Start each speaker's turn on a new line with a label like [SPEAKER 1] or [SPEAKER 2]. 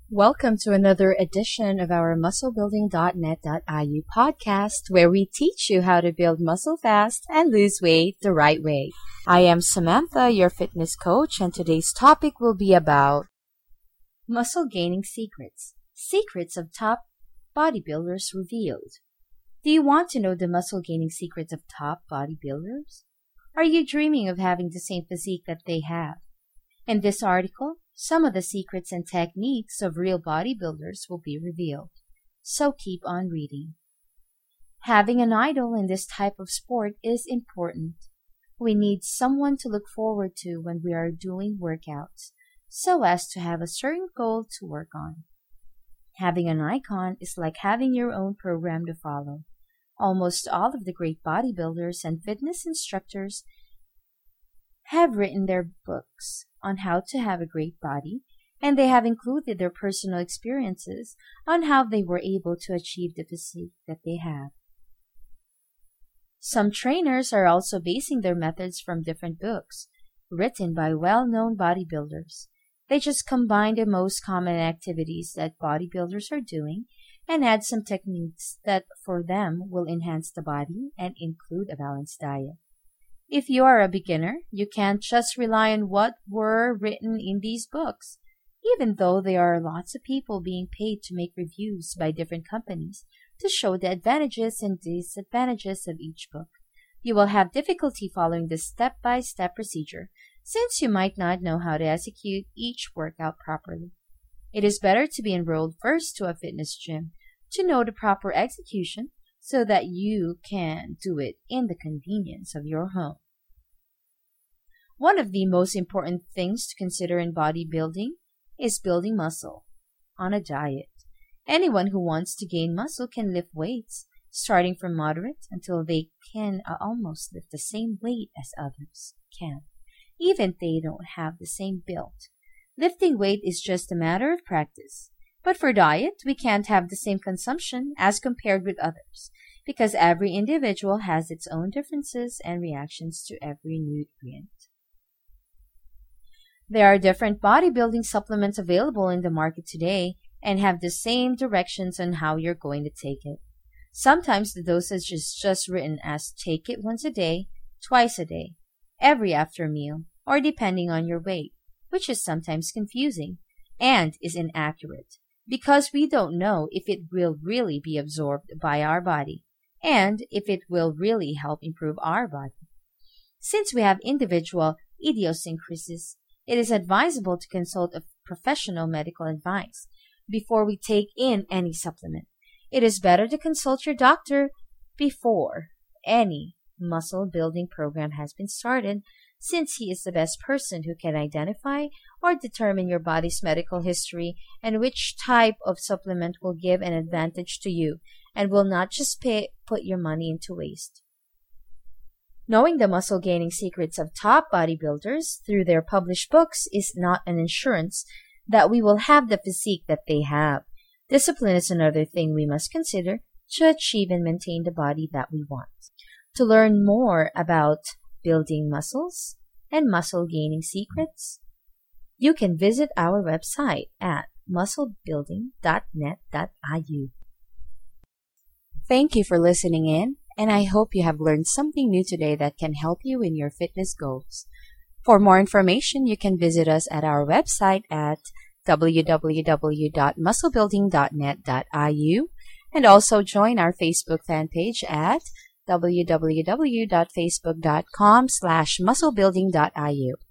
[SPEAKER 1] Welcome to another edition of our musclebuilding.net.iu podcast, where we teach you how to build muscle fast and lose weight the right way. I am Samantha, your fitness coach, and today's topic will be about muscle gaining secrets. Secrets of top bodybuilders revealed. Do you want to know the muscle gaining secrets of top bodybuilders? Are you dreaming of having the same physique that they have? In this article, some of the secrets and techniques of real bodybuilders will be revealed. So keep on reading. Having an idol in this type of sport is important. We need someone to look forward to when we are doing workouts, so as to have a certain goal to work on. Having an icon is like having your own program to follow. Almost all of the great bodybuilders and fitness instructors have written their books on how to have a great body, and they have included their personal experiences on how they were able to achieve the physique that they have. Some trainers are also basing their methods from different books written by well-known bodybuilders. They just combine the most common activities that bodybuilders are doing and add some techniques that for them will enhance the body and include a balanced diet. If you are a beginner, you can't just rely on what were written in these books, even though there are lots of people being paid to make reviews by different companies to show the advantages and disadvantages of each book. You will have difficulty following the step-by-step procedure, since you might not know how to execute each workout properly. It is better to be enrolled first to a fitness gym to know the proper execution so that you can do it in the convenience of your home. One of the most important things to consider in bodybuilding is building muscle on a diet. Anyone who wants to gain muscle can lift weights, starting from moderate until they can almost lift the same weight as others can, even if they don't have the same build. Lifting weight is just a matter of practice. But for diet, we can't have the same consumption as compared with others, because every individual has its own differences and reactions to every nutrient. There are different bodybuilding supplements available in the market today and have the same directions on how you're going to take it. Sometimes the dosage is just written as take it once a day, twice a day, every after meal, or depending on your weight, which is sometimes confusing and is inaccurate, because we don't know if it will really be absorbed by our body and if it will really help improve our body. Since we have individual idiosyncrasies, it is advisable to consult a professional medical advice before we take in any supplement. It is better to consult your doctor before any muscle building program has been started, since he is the best person who can identify or determine your body's medical history and which type of supplement will give an advantage to you and will not just put your money into waste. Knowing the muscle gaining secrets of top bodybuilders through their published books is not an insurance that we will have the physique that they have. Discipline is another thing we must consider to achieve and maintain the body that we want. To learn more about building muscles and muscle gaining secrets, you can visit our website at musclebuilding.net.iu. Thank you for listening in, and I hope you have learned something new today that can help you in your fitness goals. For more information, you can visit us at our website at www.musclebuilding.net.iu and also join our Facebook fan page at www.facebook.com/musclebuilding.iu.